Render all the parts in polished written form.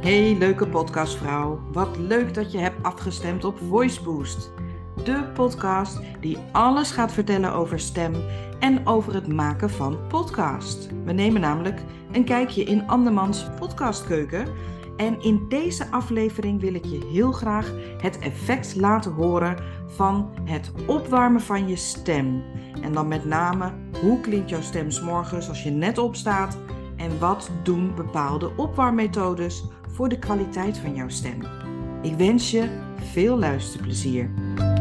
Hey leuke podcastvrouw, wat leuk dat je hebt afgestemd op Voice Boost. De podcast die alles gaat vertellen over stem en over het maken van podcast. We nemen namelijk een kijkje in andermans podcastkeuken. En in deze aflevering wil ik je heel graag het effect laten horen van het opwarmen van je stem. En dan met name, hoe klinkt jouw stem 's morgens als je net opstaat? En wat doen bepaalde opwarmmethodes voor de kwaliteit van jouw stem? Ik wens je veel luisterplezier.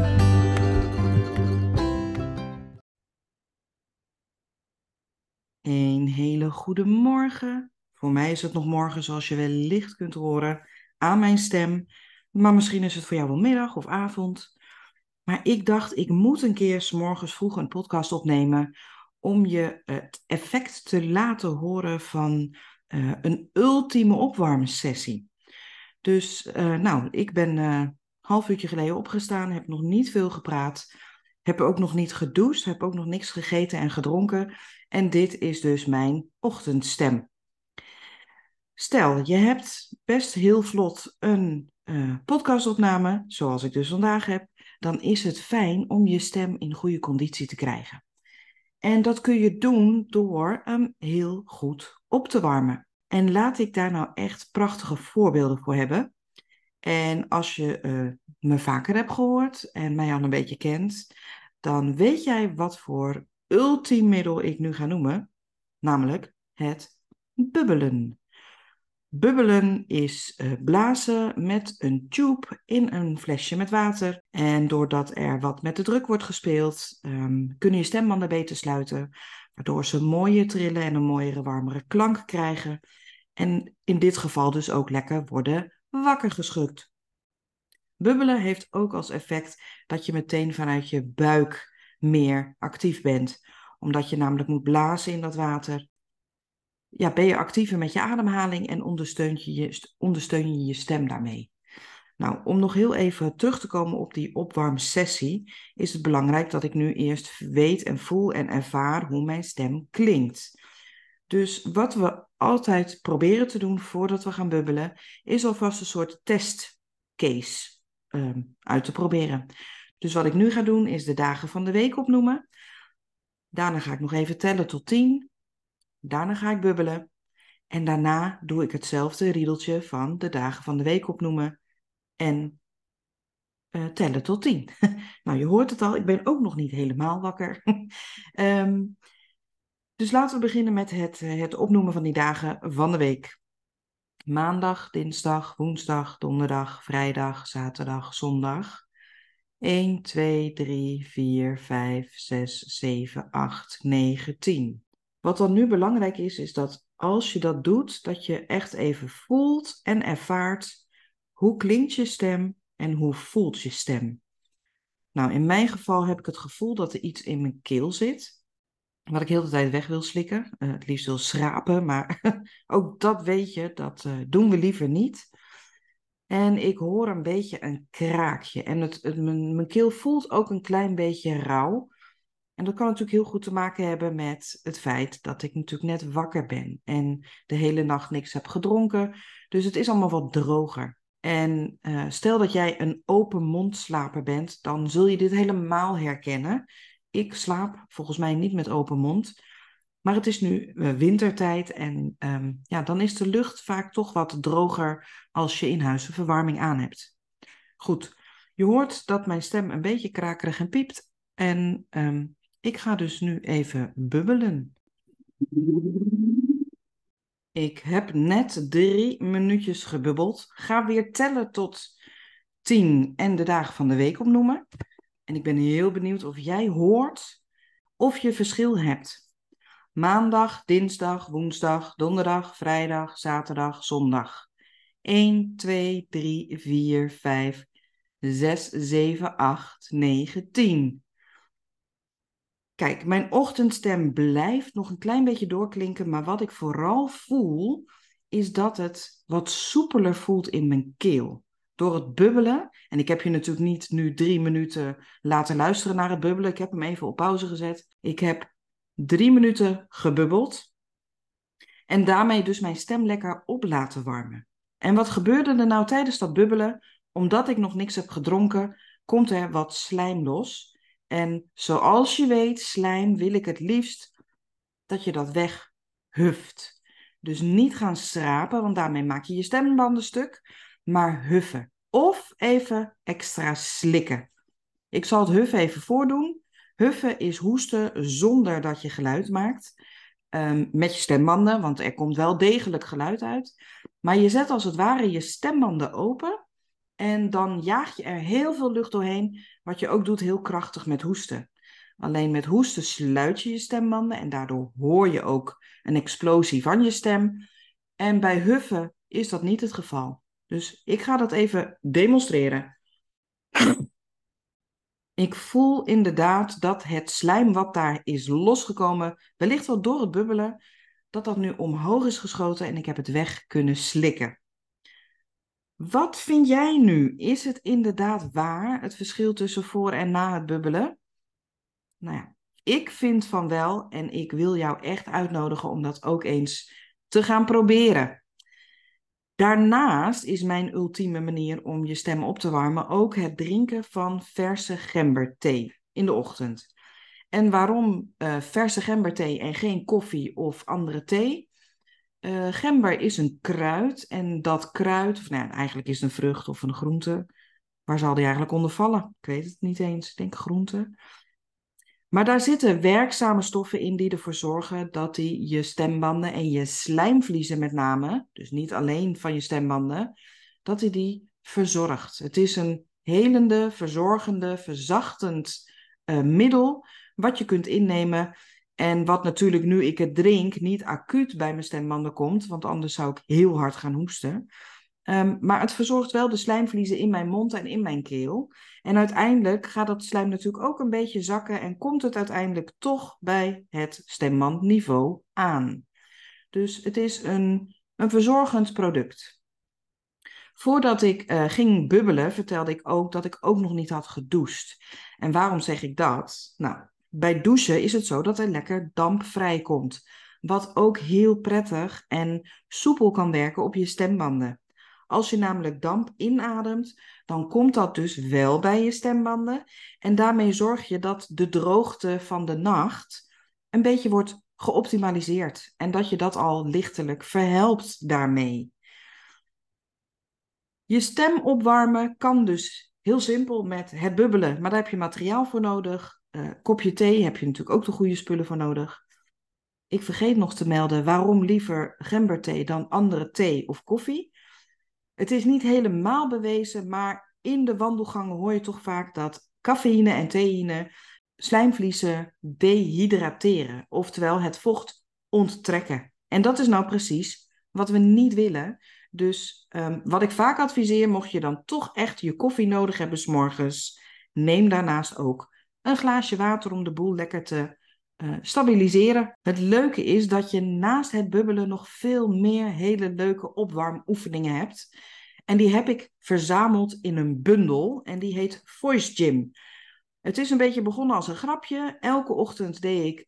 Een hele goede morgen. Voor mij is het nog morgen, zoals je wellicht kunt horen, aan mijn stem. Maar misschien is het voor jou wel middag of avond. Maar ik dacht, ik moet een keer 's morgens vroeg een podcast opnemen om je het effect te laten horen van een ultieme opwarmsessie. Dus ik ben een half uurtje geleden opgestaan, heb nog niet veel gepraat, heb ook nog niet gedoucht, heb ook nog niks gegeten en gedronken. En dit is dus mijn ochtendstem. Stel, je hebt best heel vlot een podcastopname, zoals ik dus vandaag heb, dan is het fijn om je stem in goede conditie te krijgen. En dat kun je doen door hem heel goed op te warmen. En laat ik daar nou echt prachtige voorbeelden voor hebben. En als je me vaker hebt gehoord en mij al een beetje kent, dan weet jij wat voor ultiem middel ik nu ga noemen, namelijk het bubbelen. Bubbelen is blazen met een tube in een flesje met water. En doordat er wat met de druk wordt gespeeld, kunnen je stembanden beter sluiten, waardoor ze mooier trillen en een mooiere, warmere klank krijgen. En in dit geval dus ook lekker worden wakker geschud. Bubbelen heeft ook als effect dat je meteen vanuit je buik meer actief bent, omdat je namelijk moet blazen in dat water. Ja, ben je actiever met je ademhaling en ondersteun je je stem daarmee. Nou, om nog heel even terug te komen op die opwarmsessie, is het belangrijk dat ik nu eerst weet en voel en ervaar hoe mijn stem klinkt. Dus wat we altijd proberen te doen voordat we gaan bubbelen, is alvast een soort testcase uit te proberen. Dus wat ik nu ga doen, is de dagen van de week opnoemen. Daarna ga ik nog even tellen tot 10. Daarna ga ik bubbelen. En daarna doe ik hetzelfde riedeltje van de dagen van de week opnoemen en tellen tot 10. Nou, je hoort het al, ik ben ook nog niet helemaal wakker. Dus laten we beginnen met het opnoemen van die dagen van de week. Maandag, dinsdag, woensdag, donderdag, vrijdag, zaterdag, zondag. 1, 2, 3, 4, 5, 6, 7, 8, 9, 10. Wat dan nu belangrijk is dat als je dat doet, dat je echt even voelt en ervaart hoe klinkt je stem en hoe voelt je stem. Nou, in mijn geval heb ik het gevoel dat er iets in mijn keel zit, wat ik heel de tijd weg wil slikken. Het liefst wil schrapen, maar ook dat weet je, dat doen we liever niet. En ik hoor een beetje een kraakje en mijn keel voelt ook een klein beetje rauw. En dat kan natuurlijk heel goed te maken hebben met het feit dat ik natuurlijk net wakker ben en de hele nacht niks heb gedronken. Dus het is allemaal wat droger. En stel dat jij een open mondslaper bent, dan zul je dit helemaal herkennen. Ik slaap volgens mij niet met open mond. Maar het is nu wintertijd en dan is de lucht vaak toch wat droger als je in huis een verwarming aan hebt. Goed, je hoort dat mijn stem een beetje krakerig en piept. En ik ga dus nu even bubbelen. Ik heb net 3 minuutjes gebubbeld. Ga weer tellen tot 10 en de dagen van de week opnoemen. En ik ben heel benieuwd of jij hoort of je verschil hebt. Maandag, dinsdag, woensdag, donderdag, vrijdag, zaterdag, zondag. 1, 2, 3, 4, 5, 6, 7, 8, 9, 10. Kijk, mijn ochtendstem blijft nog een klein beetje doorklinken, maar wat ik vooral voel, is dat het wat soepeler voelt in mijn keel. Door het bubbelen, en ik heb je natuurlijk niet nu 3 minuten laten luisteren naar het bubbelen, ik heb hem even op pauze gezet. Ik heb 3 minuten gebubbeld en daarmee dus mijn stem lekker op laten warmen. En wat gebeurde er nou tijdens dat bubbelen? Omdat ik nog niks heb gedronken, komt er wat slijm los. En zoals je weet, slijm wil ik het liefst dat je dat weghuft. Dus niet gaan schrapen, want daarmee maak je je stembanden stuk, maar huffen. Of even extra slikken. Ik zal het huffen even voordoen. Huffen is hoesten zonder dat je geluid maakt. Met je stembanden, want er komt wel degelijk geluid uit. Maar je zet als het ware je stembanden open en dan jaag je er heel veel lucht doorheen, wat je ook doet heel krachtig met hoesten. Alleen met hoesten sluit je je stembanden en daardoor hoor je ook een explosie van je stem. En bij huffen is dat niet het geval. Dus ik ga dat even demonstreren. Ik voel inderdaad dat het slijm wat daar is losgekomen, wellicht wel door het bubbelen, dat dat nu omhoog is geschoten en ik heb het weg kunnen slikken. Wat vind jij nu? Is het inderdaad waar, het verschil tussen voor en na het bubbelen? Nou ja, ik vind van wel en ik wil jou echt uitnodigen om dat ook eens te gaan proberen. Daarnaast is mijn ultieme manier om je stem op te warmen ook het drinken van verse gemberthee in de ochtend. En waarom verse gemberthee en geen koffie of andere thee? Gember is een kruid en dat kruid, of nou, eigenlijk is het een vrucht of een groente. Waar zal die eigenlijk onder vallen? Ik weet het niet eens. Ik denk groente. Maar daar zitten werkzame stoffen in die ervoor zorgen dat die je stembanden en je slijmvliezen met name, dus niet alleen van je stembanden, dat die verzorgt. Het is een helende, verzorgende, verzachtend middel wat je kunt innemen en wat natuurlijk nu ik het drink niet acuut bij mijn stembanden komt, want anders zou ik heel hard gaan hoesten. Maar het verzorgt wel de slijmvliezen in mijn mond en in mijn keel. En uiteindelijk gaat dat slijm natuurlijk ook een beetje zakken en komt het uiteindelijk toch bij het stembandniveau aan. Dus het is een verzorgend product. Voordat ik ging bubbelen, vertelde ik ook dat ik ook nog niet had gedoucht. En waarom zeg ik dat? Nou, bij douchen is het zo dat er lekker damp vrijkomt. Wat ook heel prettig en soepel kan werken op je stembanden. Als je namelijk damp inademt, dan komt dat dus wel bij je stembanden. En daarmee zorg je dat de droogte van de nacht een beetje wordt geoptimaliseerd. En dat je dat al lichtelijk verhelpt daarmee. Je stem opwarmen kan dus heel simpel met het bubbelen, maar daar heb je materiaal voor nodig. Kopje thee heb je natuurlijk ook de goede spullen voor nodig. Ik vergeet nog te melden waarom liever gemberthee dan andere thee of koffie. Het is niet helemaal bewezen, maar in de wandelgangen hoor je toch vaak dat cafeïne en theïne slijmvliezen dehydrateren, oftewel het vocht onttrekken. En dat is nou precies wat we niet willen. Dus wat ik vaak adviseer, mocht je dan toch echt je koffie nodig hebben 's morgens, neem daarnaast ook een glaasje water om de boel lekker te stabiliseren. Het leuke is dat je naast het bubbelen nog veel meer hele leuke opwarmoefeningen hebt. En die heb ik verzameld in een bundel en die heet Voice Gym. Het is een beetje begonnen als een grapje. Elke ochtend deed ik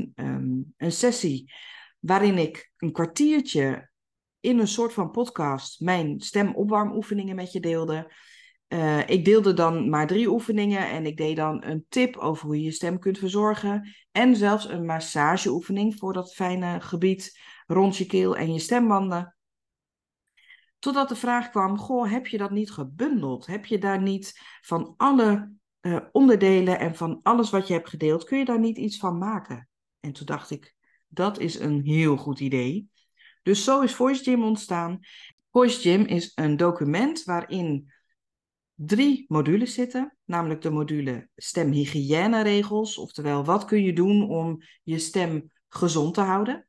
een sessie waarin ik een kwartiertje in een soort van podcast mijn stemopwarmoefeningen met je deelde. Ik deelde dan maar 3 oefeningen en ik deed dan een tip over hoe je je stem kunt verzorgen. En zelfs een massageoefening voor dat fijne gebied rond je keel en je stembanden. Totdat de vraag kwam, goh, heb je dat niet gebundeld? Heb je daar niet van alle onderdelen en van alles wat je hebt gedeeld, kun je daar niet iets van maken? En toen dacht ik, dat is een heel goed idee. Dus zo is Voice Gym ontstaan. Voice Gym is een document waarin 3 modules zitten, namelijk de module stemhygiëneregels, oftewel wat kun je doen om je stem gezond te houden.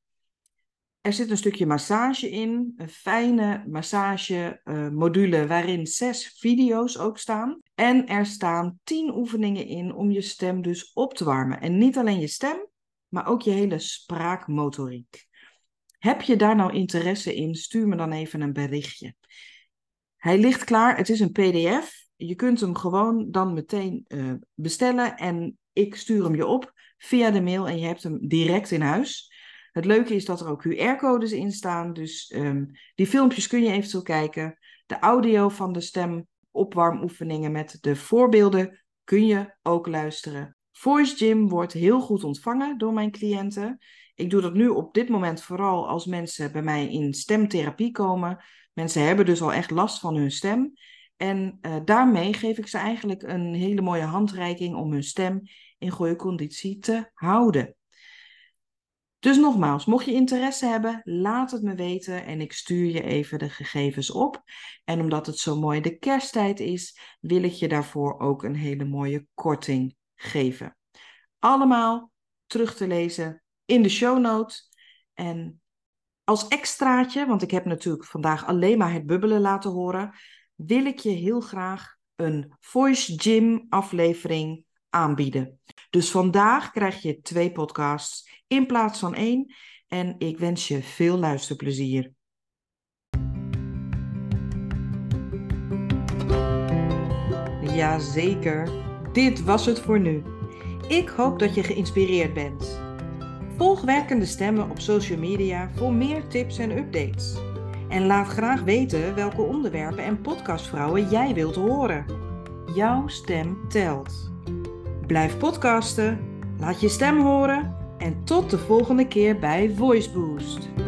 Er zit een stukje massage in, een fijne massage module waarin 6 video's ook staan. En er staan 10 oefeningen in om je stem dus op te warmen. En niet alleen je stem, maar ook je hele spraakmotoriek. Heb je daar nou interesse in? Stuur me dan even een berichtje. Hij ligt klaar, het is een PDF. Je kunt hem gewoon dan meteen bestellen en ik stuur hem je op via de mail en je hebt hem direct in huis. Het leuke is dat er ook QR-codes in staan, dus die filmpjes kun je eventueel kijken. De audio van de stemopwarmoefeningen met de voorbeelden kun je ook luisteren. Voice Gym wordt heel goed ontvangen door mijn cliënten. Ik doe dat nu op dit moment vooral als mensen bij mij in stemtherapie komen. Mensen hebben dus al echt last van hun stem. En daarmee geef ik ze eigenlijk een hele mooie handreiking om hun stem in goede conditie te houden. Dus nogmaals, mocht je interesse hebben, laat het me weten en ik stuur je even de gegevens op. En omdat het zo mooi de kersttijd is, wil ik je daarvoor ook een hele mooie korting geven. Allemaal terug te lezen in de show notes. En als extraatje, want ik heb natuurlijk vandaag alleen maar het bubbelen laten horen, wil ik je heel graag een Voice Gym aflevering aanbieden. Dus vandaag krijg je 2 podcasts in plaats van 1 en ik wens je veel luisterplezier. Jazeker, dit was het voor nu. Ik hoop dat je geïnspireerd bent. Volg Werkende Stemmen op social media voor meer tips en updates. En laat graag weten welke onderwerpen en podcastvrouwen jij wilt horen. Jouw stem telt. Blijf podcasten, laat je stem horen en tot de volgende keer bij Voice Boost.